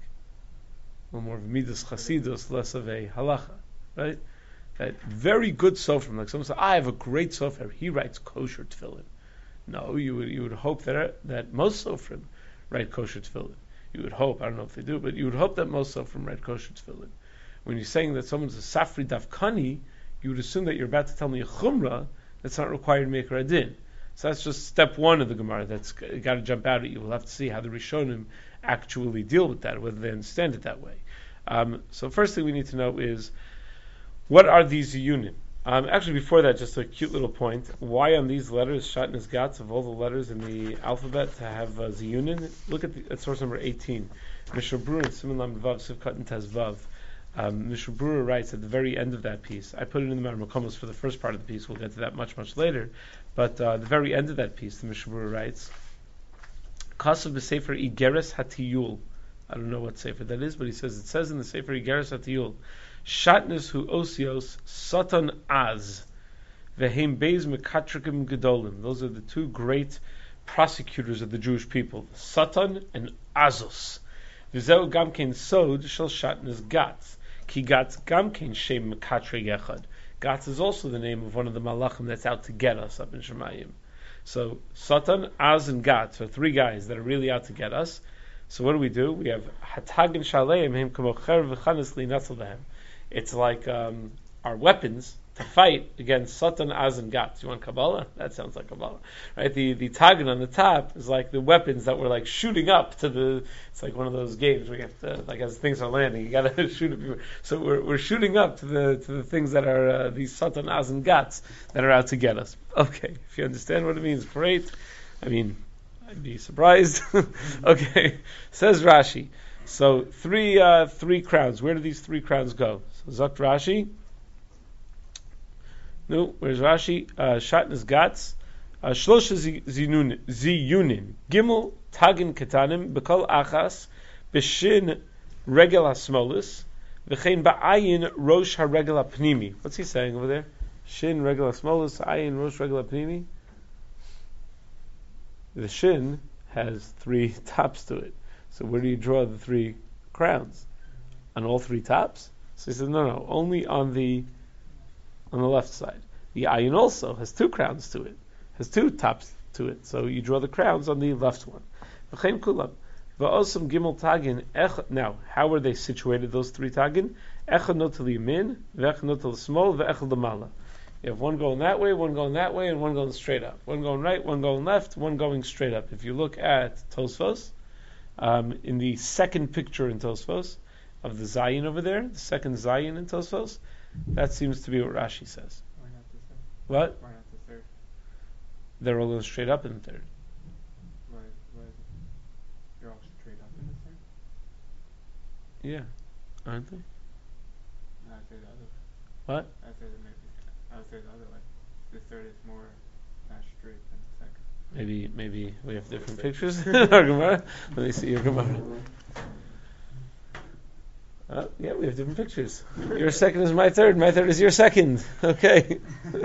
A little more of midas chasidus, less of a halacha, right? That very good sofrim, like someone said, I have a great sofer. He writes kosher tefillin. No, you would hope that most sofrim write kosher tefillin. You would hope, I don't know if they do, but you would hope that most sofrim write kosher tefillin. When you're saying that someone's a Safri Davkani, you would assume that you're about to tell me a chumrah that's not required to make a adin. So that's just step 1 of the Gemara. That's got to jump out at you. We'll have to see how the Rishonim actually deal with that, whether they understand it that way. So first thing we need to know is, what are these ziyunim? Actually, before that, just a cute little point. Why on these letters, Shatnez Gats, of all the letters in the alphabet, to have ziyunin? Look at source number 18. Mishnah Berurah, Siman Lamed Vav, Sivkat and Tez Vav. Mishnah Berurah writes at the very end of that piece. I put it in the Mareh Mekomos for the first part of the piece. We'll get to that much later. But the very end of that piece, the Mishnah Berurah writes, Kasav b'Sefer Igeres Hatiyul. I don't know what Sefer that is, but it says in the Sefer Igeres Hatiyul, Shatnez hu osios satan az vehem beis mekatrikim gedolim. Those are the 2 great prosecutors of the Jewish people, Satan and Azos. V'zeu gamkein sod shel Shatnez Gats. Ki Gats gamkein shem mekatre yechad. Gats is also the name of one of the malachim that's out to get us up in Shemayim. So Satan, Az, and Gats are 3 guys that are really out to get us. So what do? We have Hatag and Shaleim him kamocher v'chanes li natzal behem. It's like our weapons to fight against Satan, Az, and Gats. You want Kabbalah? That sounds like Kabbalah, right? The tagan on the top is like the weapons that we're like shooting up to the. It's like one of those games where you have to, like, as things are landing, you got to shoot at people. So we're shooting up to the things that are these Satan, Az, and Gats that are out to get us. Okay, if you understand what it means, great. I mean, I'd be surprised. Okay, says Rashi. So 3 crowns. Where do these 3 crowns go? So Zakt Rashi. No, where's Rashi? Shatnez Gats. Shlosha ziyunin. Gimel tagin ketanim. Bekol achas. Beshin regel hasmolis. V'chein ba'ayin rosh haregel hapnimi. What's he saying over there? Shin regel hasmolis. Ayin rosh regel hapnimi. The shin has 3 tops to it. So where do you draw the 3 crowns? On all 3 tops? So he says, no, only on the left side. The ayin also has 2 crowns to it, has 2 tops to it. So you draw the crowns on the left one. Now, how are they situated, those 3 tagin? Echad notel yamin, ve'echad notel smol, ve'echad lamala. You have one going that way, one going that way, and one going straight up. One going right, one going left, one going straight up. If you look at Tosfos, in the second picture in Tosfos, of the Zayin over there, the second Zayin in Tosfos, that seems to be what Rashi says. Why not the third? What? Why not the third? They're all going straight up in the third. Why, they're all straight up in the third? Yeah, aren't they? No, I say the other way. What? I would say that maybe I would say the other way. The third is more not straight than the second. Maybe we have different pictures in our Gemara. Let me see your Gemara. Yeah, we have different pictures. Your second is my third. My third is your second. Okay.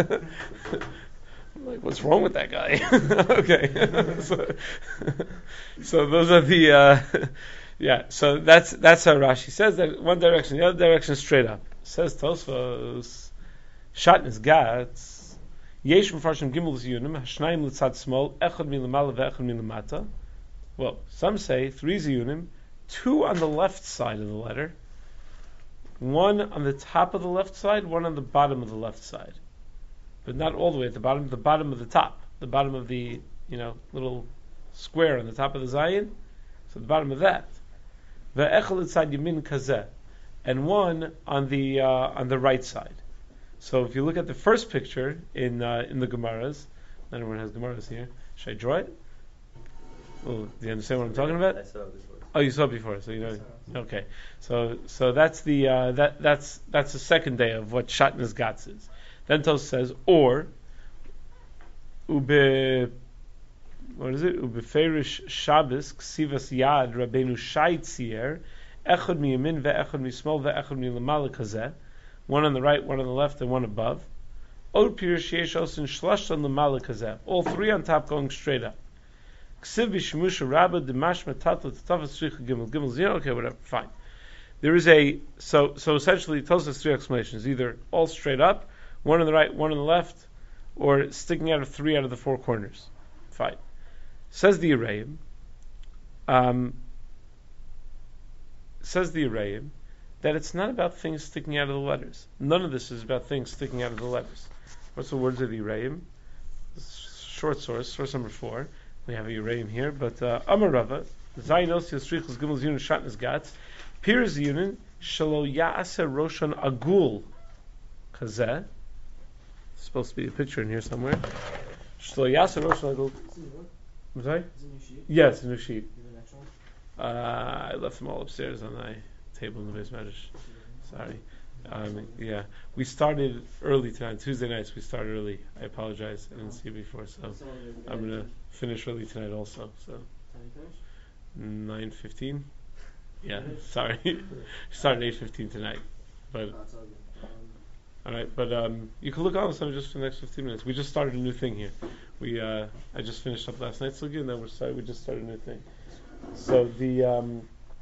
I'm like, what's wrong with that guy? Okay. So those are the. Yeah. So that's how Rashi says that one direction, the other direction is straight up. Says Tosfos, Shatnez Gatz, Yesh Mefarshim Gimel Ziyunim, Hashnayim L'tzad Smol, Echad Milamala ve'Echad Milamata. Well, some say 3 Ziyunim, 2 on the left side of the letter, 1 on the top of the left side, 1 on the bottom of the left side, but not all the way at the bottom of the top, the bottom of the little square on the top of the Zayin, so the bottom of that. Ve'Echad L'tzad Yamin Kazeh. And 1 on the right side. So if you look at the first picture in the Gemaras, not everyone has Gemaras here. Should I draw it? Well, do you understand what I'm talking about? I saw it before. Oh, you saw it before, so you know. Okay, so that's the that's the second day of what Shatnez Gatz is. Then Tos says, or ube, what is it? Ubeferish Shabbos Ksivas Yad Rabbeinu Shai Tzier. Echad miyamin ve'echad mismol ve'echad milamala kazeh, 1 on the right, 1 on the left, and 1 above. Od pirush yesh osin shlashon lamala kazeh, all 3 on top going straight up. Ksiv b'shmusha rabba dimash metatla t'tavas shricha gimel zino. Okay, whatever, fine. There is so essentially it tells us 3 explanations: either all straight up, 1 on the right, 1 on the left, or sticking out of 3 out of the 4 corners. Fine. Says the Arayim. Says the Arayim that it's not about things sticking out of the letters. None of this is about things sticking out of the letters. What's the words of the Arayim? Short source number 4. We have a Arayim here, but Amar Rava, Zayin Osi Yisrichus Gimel Ziyun Shatnez Gatz, Pir Ziyunin Shalo Ya'ase Roshan Agul Kazeh. Supposed to be a picture in here somewhere. Shalo Ya'ase Roshan Agul. I'm sorry? Yes, a new sheet. I left them all upstairs on my table in the base medrash. Sorry. Yeah, we started early tonight. Tuesday nights we started early. I apologize. I didn't see it before, so I'm gonna finish early tonight also. So 9:15. Yeah, sorry. Started 8:15 tonight, but all right. But you can look on some just for the next 15 minutes. We just started a new thing here. I just finished up last night's sugi, and then we just started a new thing. So did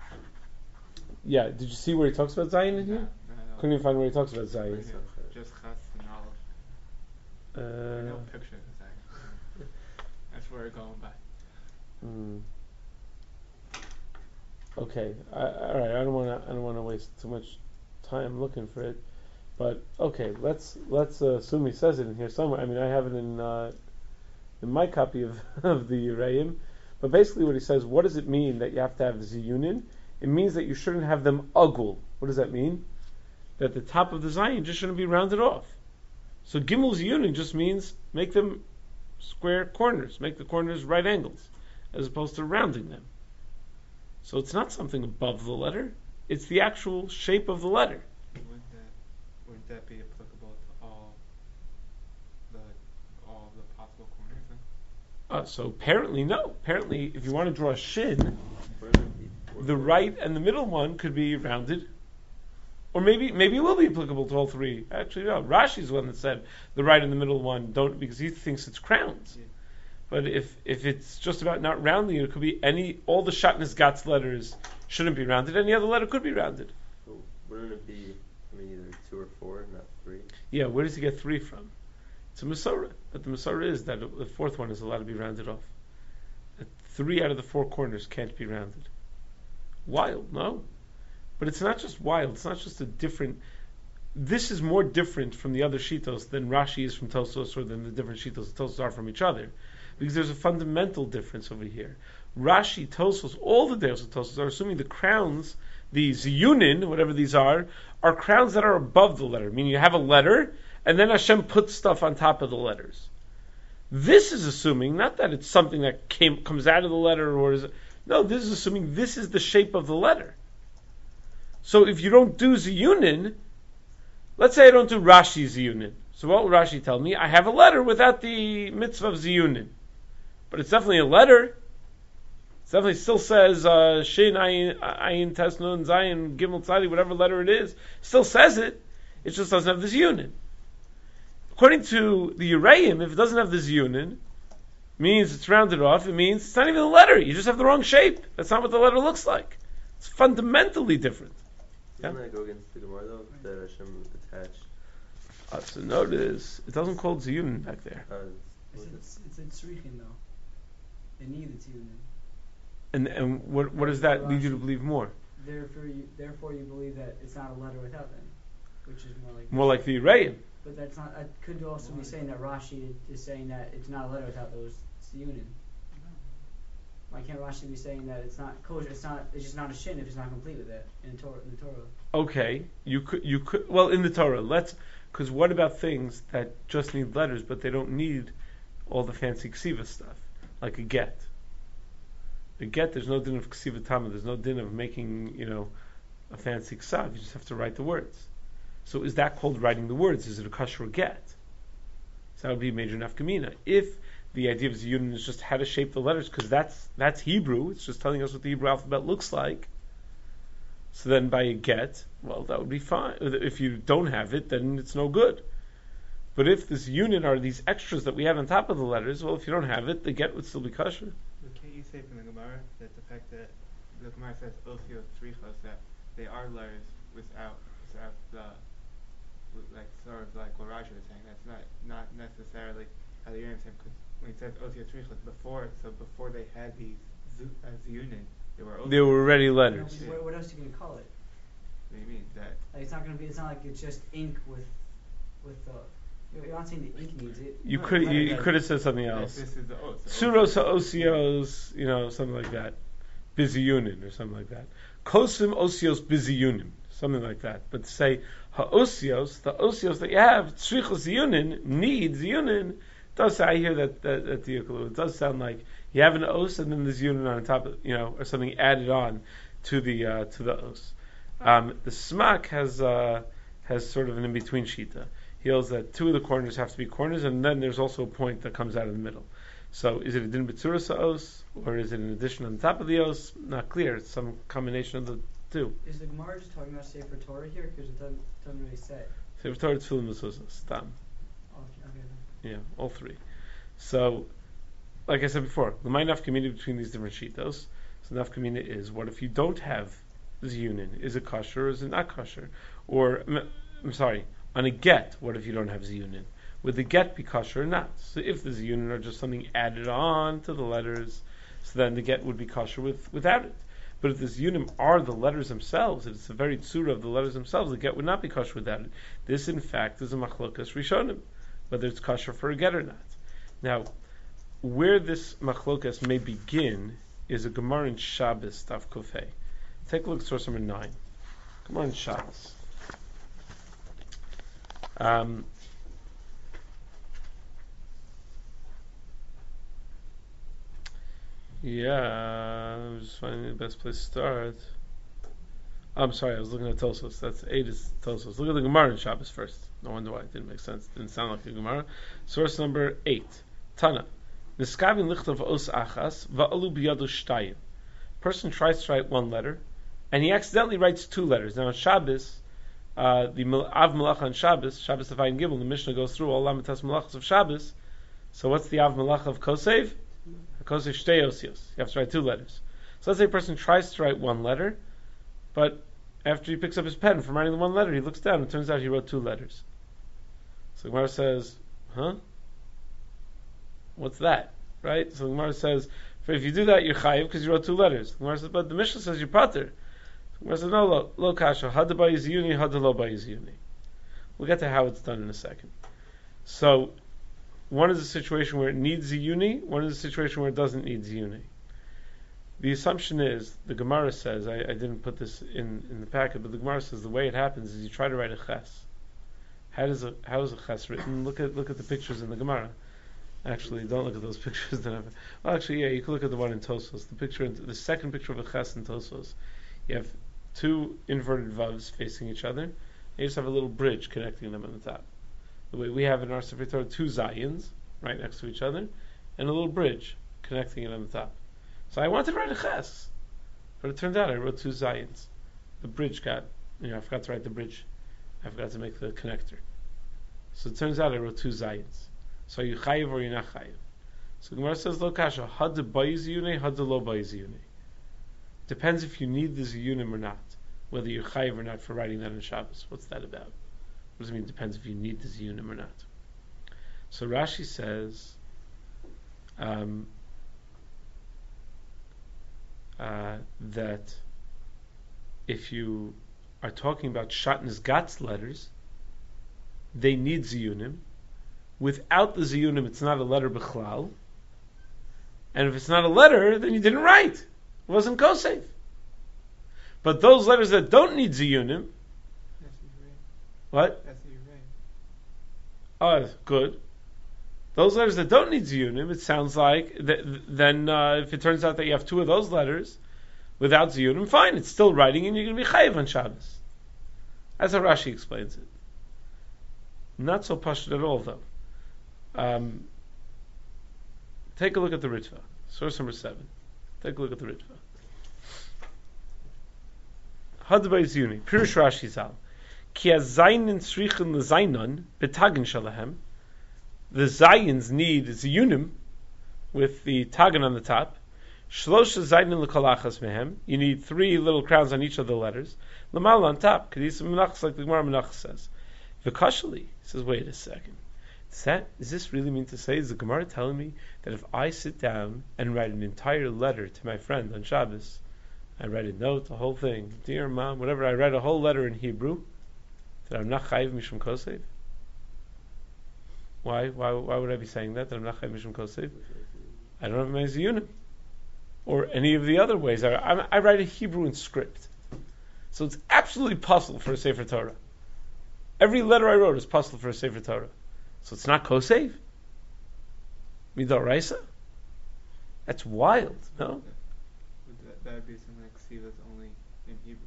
you see where he talks about Zayin in here? No. Couldn't even find where he talks about Zayin. Just Chas and Aleph. No picture of Zayin. That's where we're going by. Okay. All right. I don't want to waste too much time looking for it, but okay. Let's assume he says it in here somewhere. I mean, I have it in my copy of the Re'im. But basically what he says, what does it mean that you have to have ziyunin? It means that you shouldn't have them ugul. What does that mean? That the top of the zayin just shouldn't be rounded off. So gimel ziyunin just means make them square corners, make the corners right angles, as opposed to rounding them. So it's not something above the letter, it's the actual shape of the letter. Wouldn't that be applicable to all the possible corners then? So apparently no. Apparently, if you want to draw a shin, the right and the middle one could be rounded, or maybe it will be applicable to all 3. Actually, no. Rashi's the one that said the right and the middle one don't, because he thinks it's crowns. Yeah. But if it's just about not rounding it could be all the Shatnez Gatz letters shouldn't be rounded. Any other letter could be rounded. So wouldn't it be either 2 or 4, not 3? Yeah. Where does he get 3 from? It's a Masorah, but the Masorah is that the 4th one is allowed to be rounded off. 3 out of the 4 corners can't be rounded. Wild, no? But it's not just wild, it's not just a different... This is more different from the other Shitos than Rashi is from Tosfos, or than the different Shitos that Tosfos are from each other. Because there's a fundamental difference over here. Rashi, Tosfos, all the Deos of Tosfos are assuming the crowns, the ziyunin, whatever these are crowns that are above the letter. Meaning you have a letter, and then Hashem puts stuff on top of the letters. This is assuming not that it's something that comes out of the letter, no, this is assuming this is the shape of the letter. So if you don't do ziyunin, Let's say I don't do Rashi's ziyunin. So what will Rashi tell me? I have a letter without the mitzvah of ziyunin. But it's definitely a letter. It definitely still says Shin Ayin Tesnun Zayin Gimel Tzadi, whatever letter it is, still says it. It just doesn't have this ziyunin. According to the Uraim, if it doesn't have this ziyunin, means it's rounded off. It means it's not even a letter. You just have the wrong shape. That's not what the letter looks like. It's fundamentally different. Doesn't that go against the Gemara though? That Hashem attached. So notice it doesn't call ziyunin back there. It's in tzrichin though. It needs ziyunin. And what does that lead you to believe more? Therefore you believe that it's not a letter without them, which is more like the Uraim. But that's not. I could also be saying that Rashi is saying that it's not a letter without those ziyunin. Why can't Rashi be saying that it's not kosher? It's just not a shin if it's not complete with it in the Torah. Okay, you could. Well, in the Torah, because what about things that just need letters, but they don't need all the fancy ksiva stuff, like a get. A get, there's no din of ksiva tama. There's no din of making a fancy ksav. You just have to write the words. So is that called writing the words? Is it a kosher get? So that would be a major nafkamina. If the idea of ziyunin is just how to shape the letters, because that's Hebrew. It's just telling us what the Hebrew alphabet looks like. So then by a get, well, that would be fine. If you don't have it, then it's no good. But if this ziyunin are these extras that we have on top of the letters, well, if you don't have it, the get would still be kosher. But can't you say from the Gemara that the fact that the Gemara says Osio Tzrichos, that they are letters without the, like sort of like what Rashi was saying, that's not necessarily how the Urim saying, because when he says Osio Tzrichos before they had these ziyunin, they were already letters. What else are you gonna call it? What do you mean that? Like it's not gonna be. It's not like it's just ink with the. You're not saying the ink needs it. You could have said something else. This is the os. Suros osios, something like that. Biziyunin or something like that. Kosim osios biziyunim, something like that. But to say ha'osios, the osios that you have, tzrichos ziyunin, needs ziyunin, does say, I hear that the it does sound like you have an os and then there's ziyunin on top of, or something added on to the os. The smak has sort of an in-between shita. He holds that two of the corners have to be corners, and then there's also a point that comes out of the middle. So is it a din b'tzuras os, or is it an addition on top of the os? Not clear. It's some combination of the two. Is the Gemara just talking about Sefer Torah here? Because it doesn't really say. Sefer Torah, Tefillin, Mezuzah, Stam. Okay. Yeah, all three. So, like I said before, the my nafkamina between these different shitos. So nafkamina is, what if you don't have ziyunin? Is it kosher or is it not kosher? Or, I'm sorry, on a get, what if you don't have ziyunin? Would the get be kosher or not? So if the ziyunin are just something added on to the letters, so then the get would be kosher without it. But if the ziyunim are the letters themselves, it's the very tzura of the letters themselves, the get would not be kosher without it. This, in fact, is a machlokas rishonim, whether it's kosher for a get or not. Now, where this machlokas may begin is a Gemara in Shabbos, Daf Kofei. Take a look at source number 9. Gemara in Shabbos. I'm just finding the best place to start. I'm sorry, I was looking at Tosos. That's 8 is Tosos. Look at the Gemara in Shabbos first. No wonder why it didn't make sense. It didn't sound like a Gemara. Source number 8. Tana. Niskavin lichtav os achas va'alu biyadu shtayim. Person tries to write one letter, and he accidentally writes two letters. Now on Shabbos, the Av Malach on Shabbos of Ayin Gimel, the Mishnah goes through all Lamitas Malachas of Shabbos. So what's the Av Malach of Kosev? Kosev Shtei Osios. You have to write two letters. So let's say a person tries to write one letter, but after he picks up his pen from writing the one letter, he looks down and it turns out he wrote two letters. So Gemara says, what's that? Right? So Gemara says, if you do that, you're chayiv because you wrote two letters. Gemara says, but the Mishnah says you're pater. Gemara says, no, lo kasha, hada ba yiziyuni, hada lo ba yiziyuni. We'll get to how it's done in a second. So, one is a situation where it needs ziyuni, one is a situation where it doesn't need ziyuni. The assumption is, the Gemara says, I didn't put this in the packet, but the Gemara says the way it happens is you try to write a ches. How is a ches written? Look at the pictures in the Gemara. Actually, don't look at those pictures. You can look at the one in Tosos. The second picture of a ches in Tosos. You have two inverted vavs facing each other, You just have a little bridge connecting them on the top. The way we have in our Sefer Torah 2 Zayins right next to each other, and a little bridge connecting it on the top. So I wanted to write a Ches, but it turned out I wrote 2 Zayins. The bridge got, I forgot to write the bridge. I forgot to make the connector. So it turns out I wrote 2 Zayins. So are you chayiv or you're not chayiv? So Gemara says, Lo kasha, had the bayis yune, had the lo bayis yune. Depends if you need the ziyunim or not, whether you're chayiv or not for writing that on Shabbos. What's that about? What does it mean? Depends if you need the ziyunim or not. So Rashi says that if you are talking about Shatnez Gatz letters, they need ziyunim. Without the ziyunim, it's not a letter b'chlal. And if it's not a letter, then you didn't write. It wasn't kosev. But those letters that don't need ziyunim, what? Oh, good. Those letters that don't need ziyunim, it sounds like then if it turns out that you have 2 of those letters without ziyunim, fine, it's still writing, and you're going to be chayiv on Shabbos. That's how Rashi explains it. Not so pashut at all, though. Take a look at the Ritva, source number 7. Take a look at the Ritva. Hadbei Ziyuni, Pirush Rashi Zal. Ki azaynin tzrichin lezaynon betagin shalahem. The Zayins need Ziyunim with the Tagan on the top. Shlosha Zaynin l'kolachas mehem. You need 3 little crowns on each of the letters. Lamal on top. Kedisa menachas, like the Gemara Menachas says. V'kashali says, wait a second. Does this really mean to say, is the Gemara telling me that if I sit down and write an entire letter to my friend on Shabbos, I write a note, the whole thing, dear mom, whatever, I write a whole letter in Hebrew, that I'm not chayiv mishum kosev? Why would I be saying that I'm not chayiv mishum kosev? I don't have my ziyunim. Or any of the other ways. I write a Hebrew in script. So it's absolutely possible for a Sefer Torah. Every letter I wrote is possible for a Sefer Torah. So it's not kosev? Midoraisa? That's wild, no? That would be something like Siva's only in Hebrew.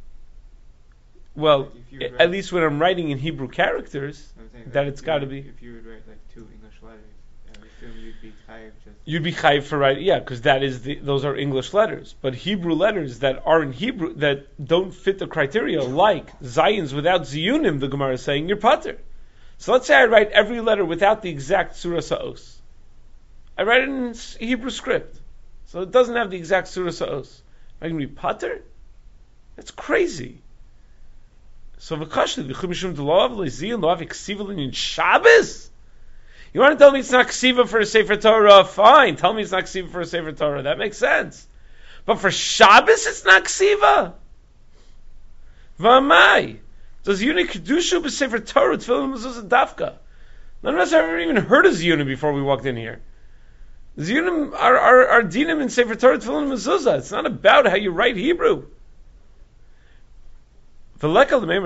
Well, Like at least when I'm writing in Hebrew characters, that it's got to be. If you would write like 2 English letters, I would assume you'd be chayiv just. You'd be chayiv for writing, yeah, because those are English letters. But Hebrew letters that are in Hebrew that don't fit the criteria, like Zayins without Ziyunim, the Gemara is saying, you're pater. So let's say I write every letter without the exact Surah Sa'os. I write it in Hebrew script. So it doesn't have the exact Surah Sa'os. Am I going to be pater? That's crazy. So v'kashli v'chumishum d'loav le'ziyin loav ksiva in Shabbos? You want to tell me it's not ksiva for a Sefer Torah? Fine, tell me it's not ksiva for a Sefer Torah. That makes sense. But for Shabbos, it's not ksiva. V'amai. Does Yuni Kedusha b'Sefer Torah tefillin mezuzah dafka? None of us have ever even heard of Ziyunim before we walked in here. Ziyunim are dinim in Sefer Torah tefillin mezuzah. It's not about how you write Hebrew. So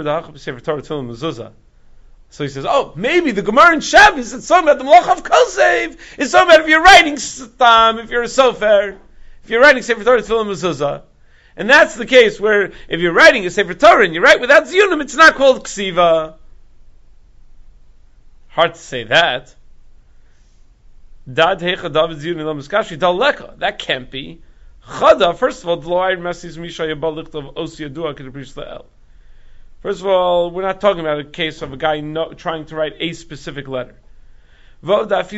he says, oh, maybe the Gemara in Shabbos is talking about the Melach of Kosev. It's talking about if you're writing Stam, if you're a Sofer, if you're writing Sefer Torah Tefillah Mezuzah. And that's the case where if you're writing a Sefer Torah and you write without Ziyunim, it's not called Ksiva. Hard to say that. Dad Hecha David Ziyunim Lo Miskashi Dal Leka. That can't be. Chada, first of all, D'lo Mesis Misha Yabal Lichtav Osi Yadua Kedeprish Le'el. First of all, we're not talking about a case of a guy trying to write a specific letter. Even if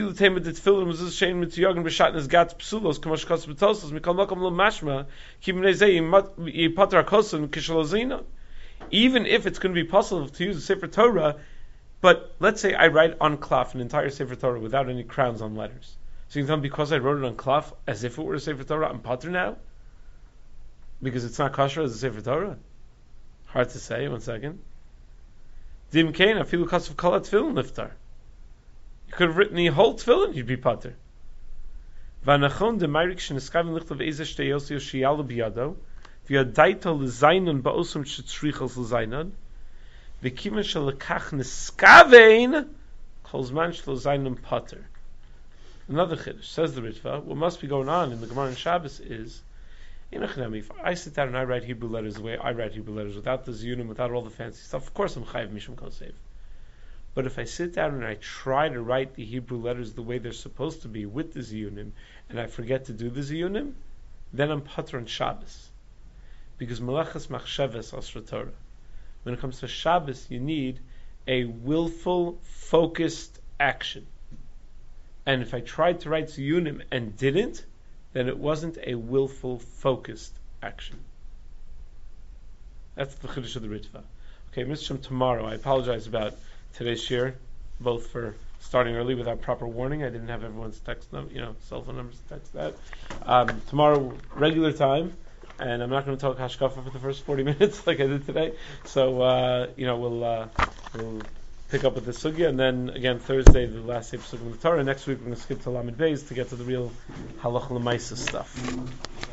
it's going to be possible to use a Sefer Torah, but let's say I write on Klaf an entire Sefer Torah without any crowns on letters. So you can tell me because I wrote it on Klaf as if it were a Sefer Torah, I'm Pater now? Because it's not kosher as a Sefer Torah? Hard to say. 1 second. Dim kain afilu kasav kala tefillin liftar. You could have written the whole tefillin, you'd be pater. V'anachon demayrik sheneskaven lichtav eze shtei yosio shiyalu biyado v'yadaito lezaynon ba'osum shetzrichos lezaynon v'kimen shelekach neskaven kol zman shelo zaynon pater. Another chiddush, says the Ritva, what must be going on in the Gemara in Shabbos is If I sit down and I write Hebrew letters the way I write Hebrew letters, without the ziyunim, without all the fancy stuff, of course I'm chayiv mishum kosev. But if I sit down and I try to write the Hebrew letters the way they're supposed to be with the ziyunim, and I forget to do the ziyunim, then I'm patur on Shabbos. Because melachas machsheves asra Torah. When it comes to Shabbos, you need a willful, focused action. And if I tried to write ziyunim and didn't, then it wasn't a willful, focused action. That's the Chiddush of the Ritva. Okay, Mr. Tomorrow, I apologize about today's shir, both for starting early without proper warning. I didn't have everyone's text cell phone numbers to text that. Tomorrow, regular time, and I'm not going to talk hashkafa for the first 40 minutes like I did today. So, we'll pick up with the sugya, and then again Thursday, the last day of Sugya in the Torah. Next week we're going to skip to Lamed Beis to get to the real halach l'maisa stuff.